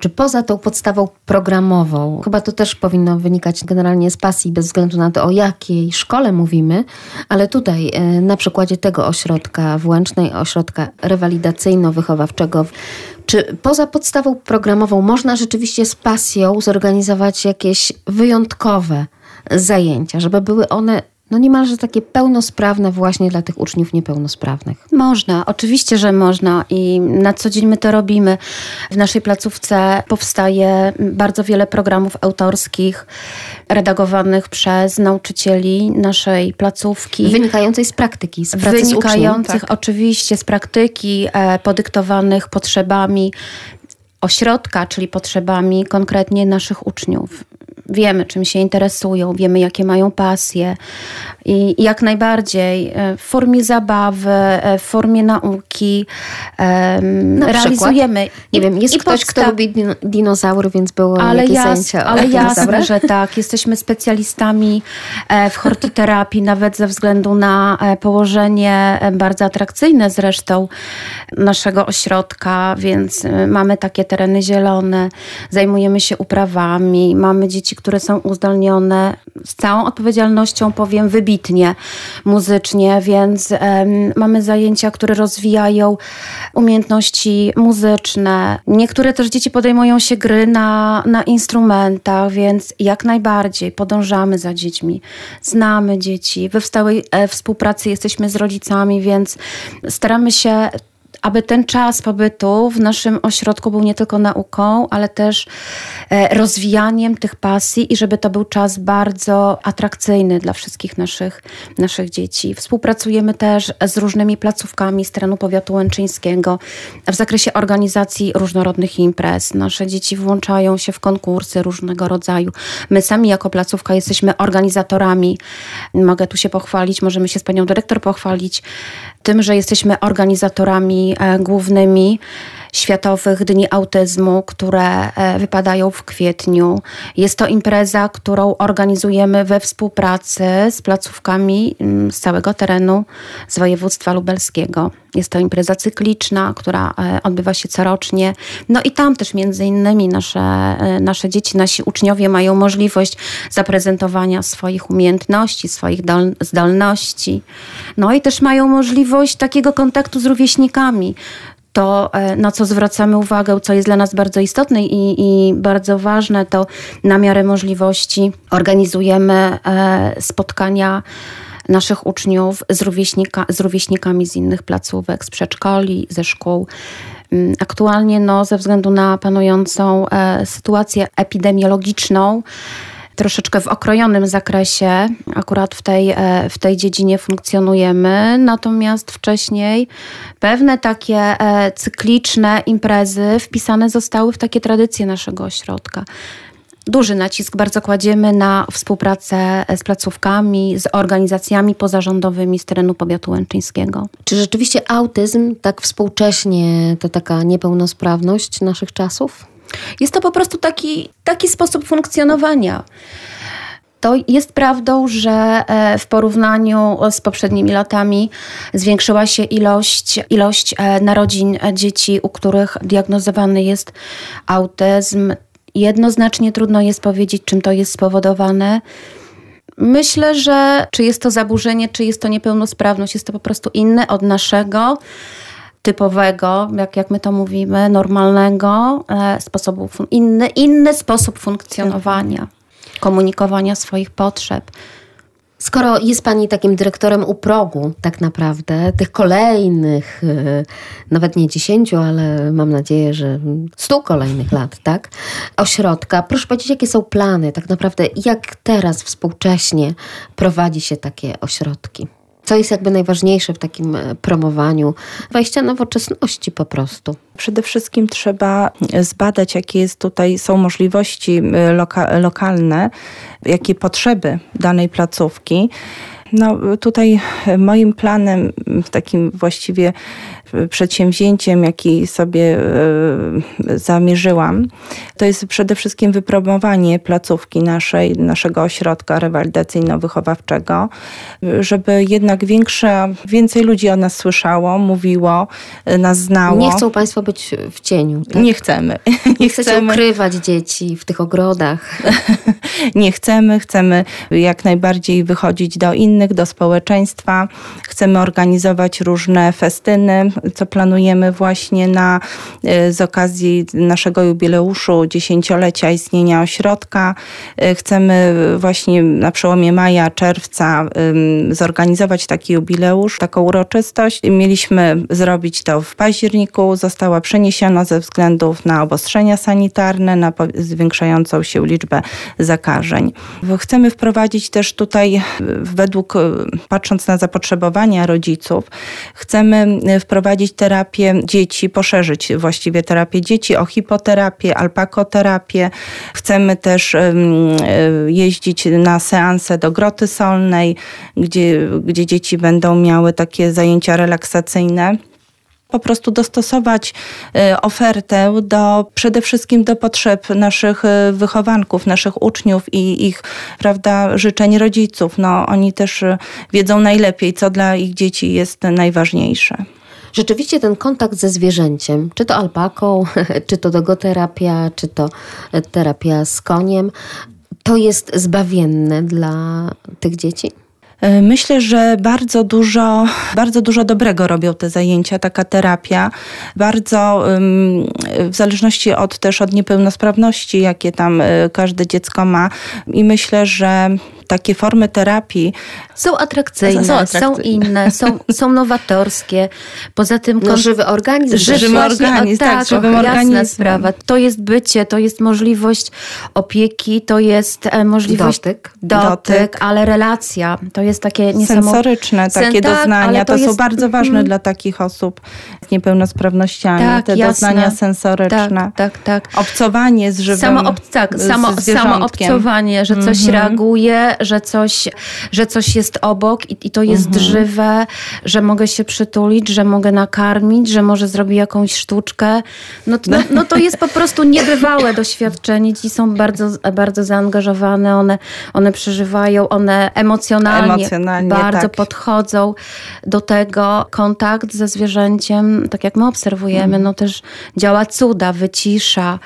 Czy poza tą podstawą programową, chyba to też powinno wynikać generalnie z pasji, bez względu na to, o jakiej szkole mówimy, ale tutaj na przykładzie tego ośrodka Włęcznej, ośrodka rewalidacyjno-wychowawczego, czy poza podstawą programową można rzeczywiście z pasją zorganizować jakieś wyjątkowe zajęcia, żeby były one niemalże takie pełnosprawne właśnie dla tych uczniów niepełnosprawnych? Można, oczywiście, że można i na co dzień my to robimy. W naszej placówce powstaje bardzo wiele programów autorskich, redagowanych przez nauczycieli naszej placówki. Wynikającej z praktyki, z pracy z uczniem. Wynikających oczywiście z praktyki, podyktowanych potrzebami ośrodka, czyli potrzebami konkretnie naszych uczniów. Wiemy, czym się interesują, wiemy, jakie mają pasje i jak najbardziej w formie zabawy, w formie nauki realizujemy. Nie wiem, jest ktoś, kto lubi dinozaury, więc było jakieś zajęcia o ale jasne, że tak. Jesteśmy specjalistami w hortiterapii, nawet ze względu na położenie bardzo atrakcyjne zresztą naszego ośrodka, więc mamy takie tereny zielone, zajmujemy się uprawami, mamy dzieci, które są uzdolnione z całą odpowiedzialnością, powiem wybitnie muzycznie, więc mamy zajęcia, które rozwijają umiejętności muzyczne. Niektóre też dzieci podejmują się gry na instrumentach, więc jak najbardziej podążamy za dziećmi. Znamy dzieci, we stałej współpracy jesteśmy z rodzicami, więc staramy się, aby ten czas pobytu w naszym ośrodku był nie tylko nauką, ale też rozwijaniem tych pasji i żeby to był czas bardzo atrakcyjny dla wszystkich naszych dzieci. Współpracujemy też z różnymi placówkami z terenu powiatu łęczyńskiego w zakresie organizacji różnorodnych imprez. Nasze dzieci włączają się w konkursy różnego rodzaju. My sami jako placówka jesteśmy organizatorami. Mogę tu się pochwalić, możemy się z panią dyrektor pochwalić tym, że jesteśmy organizatorami głównymi Światowych Dni Autyzmu, które wypadają w kwietniu. Jest to impreza, którą organizujemy we współpracy z placówkami z całego terenu z województwa lubelskiego. Jest to impreza cykliczna, która odbywa się corocznie. No i tam też między innymi nasze dzieci, nasi uczniowie mają możliwość zaprezentowania swoich umiejętności, swoich zdolności. No i też mają możliwość takiego kontaktu z rówieśnikami. To, na co zwracamy uwagę, co jest dla nas bardzo istotne i bardzo ważne, to na miarę możliwości organizujemy spotkania naszych uczniów z rówieśnikami z innych placówek, z przedszkoli, ze szkół. Aktualnie ze względu na panującą sytuację epidemiologiczną, troszeczkę w okrojonym zakresie akurat w tej dziedzinie funkcjonujemy, natomiast wcześniej pewne takie cykliczne imprezy wpisane zostały w takie tradycje naszego ośrodka. Duży nacisk bardzo kładziemy na współpracę z placówkami, z organizacjami pozarządowymi z terenu powiatu łęczyńskiego. Czy rzeczywiście autyzm tak współcześnie to taka niepełnosprawność naszych czasów? Jest to po prostu taki sposób funkcjonowania. To jest prawdą, że w porównaniu z poprzednimi latami zwiększyła się ilość narodzin dzieci, u których diagnozowany jest autyzm. Jednoznacznie trudno jest powiedzieć, czym to jest spowodowane. Myślę, że czy jest to zaburzenie, czy jest to niepełnosprawność, jest to po prostu inne od naszego typowego, jak my to mówimy, normalnego sposobu, inny sposób funkcjonowania, komunikowania swoich potrzeb. Skoro jest pani takim dyrektorem u progu tak naprawdę, tych kolejnych, nawet nie 10, ale mam nadzieję, że 100 kolejnych lat, tak? Ośrodka. Proszę powiedzieć, jakie są plany tak naprawdę, jak teraz współcześnie prowadzi się takie ośrodki? Co jest jakby najważniejsze w takim promowaniu wejścia nowoczesności po prostu? Przede wszystkim trzeba zbadać, jakie są możliwości lokalne, jakie potrzeby danej placówki. No tutaj moim planem, takim właściwie przedsięwzięciem, jaki sobie zamierzyłam, to jest przede wszystkim wypromowanie placówki naszego ośrodka rewalidacyjno-wychowawczego, żeby jednak więcej ludzi o nas słyszało, mówiło, nas znało. Nie chcą Państwo być w cieniu, tak? Nie chcemy. Nie chcecie ukrywać dzieci w tych ogrodach. Nie chcemy jak najbardziej wychodzić do innych, do społeczeństwa. Chcemy organizować różne festyny, co planujemy właśnie z okazji naszego jubileuszu 10-lecia istnienia ośrodka. Chcemy właśnie na przełomie maja, czerwca zorganizować taki jubileusz, taką uroczystość. Mieliśmy zrobić to w październiku, została przeniesiona ze względów na obostrzenia sanitarne, na zwiększającą się liczbę zakażeń. Chcemy wprowadzić też tutaj, patrząc na zapotrzebowania rodziców, chcemy wprowadzić terapię dzieci, poszerzyć właściwie terapię dzieci o hipoterapię, alpakoterapię. Chcemy też jeździć na seanse do Groty Solnej, gdzie dzieci będą miały takie zajęcia relaksacyjne. Po prostu dostosować ofertę przede wszystkim do potrzeb naszych wychowanków, naszych uczniów i ich, życzeń rodziców. No, oni też wiedzą najlepiej, co dla ich dzieci jest najważniejsze. Rzeczywiście ten kontakt ze zwierzęciem, czy to alpaką, czy to dogoterapia, czy to terapia z koniem, to jest zbawienne dla tych dzieci? Myślę, że bardzo dużo dobrego robią te zajęcia, taka terapia. Bardzo w zależności od niepełnosprawności, jakie tam każde dziecko ma. I myślę, że takie formy terapii są atrakcyjne, są inne, są nowatorskie. Poza tym żywy organizm. Żywym organizm. Jasna sprawa. To jest bycie, to jest możliwość opieki, to jest możliwość dotyk, ale relacja. To jest takie sensoryczne takie doznania. To są bardzo ważne dla takich osób z niepełnosprawnościami. Te doznania sensoryczne. Tak. Obcowanie z żywym samo obcowanie, że coś reaguje, że coś jest obok i to jest żywe, że mogę się przytulić, że mogę nakarmić, że może zrobi jakąś sztuczkę. No to jest po prostu niebywałe doświadczenie. Dzieci są bardzo, bardzo zaangażowane, one przeżywają, one emocjonalnie bardzo podchodzą do tego. Kontakt ze zwierzęciem, tak jak my obserwujemy, no też działa cuda, wycisza.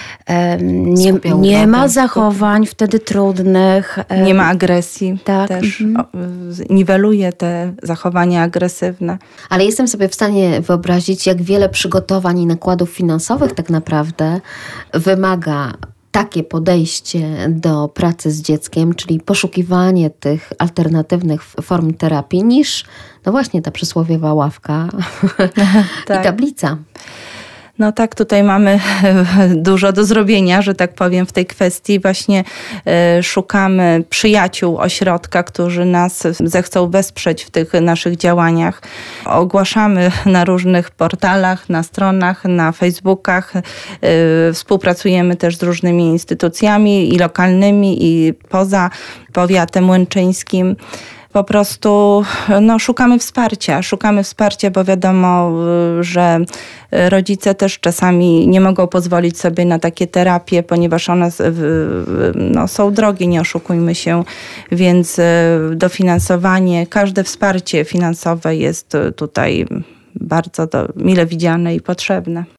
Nie ma zachowań wtedy trudnych. Nie ma agresji. Też niweluje te zachowania agresywne. Ale jestem sobie w stanie wyobrazić, jak wiele przygotowań i nakładów finansowych tak naprawdę wymaga takie podejście do pracy z dzieckiem, czyli poszukiwanie tych alternatywnych form terapii, niż właśnie ta przysłowiowa ławka i tablica. No tak, tutaj mamy dużo do zrobienia, że tak powiem, w tej kwestii. Właśnie szukamy przyjaciół ośrodka, którzy nas zechcą wesprzeć w tych naszych działaniach. Ogłaszamy na różnych portalach, na stronach, na Facebookach. Współpracujemy też z różnymi instytucjami i lokalnymi, i poza powiatem łęczyńskim. Po prostu szukamy wsparcia, bo wiadomo, że rodzice też czasami nie mogą pozwolić sobie na takie terapie, ponieważ one są drogie, nie oszukujmy się, więc dofinansowanie, każde wsparcie finansowe jest tutaj bardzo mile widziane i potrzebne.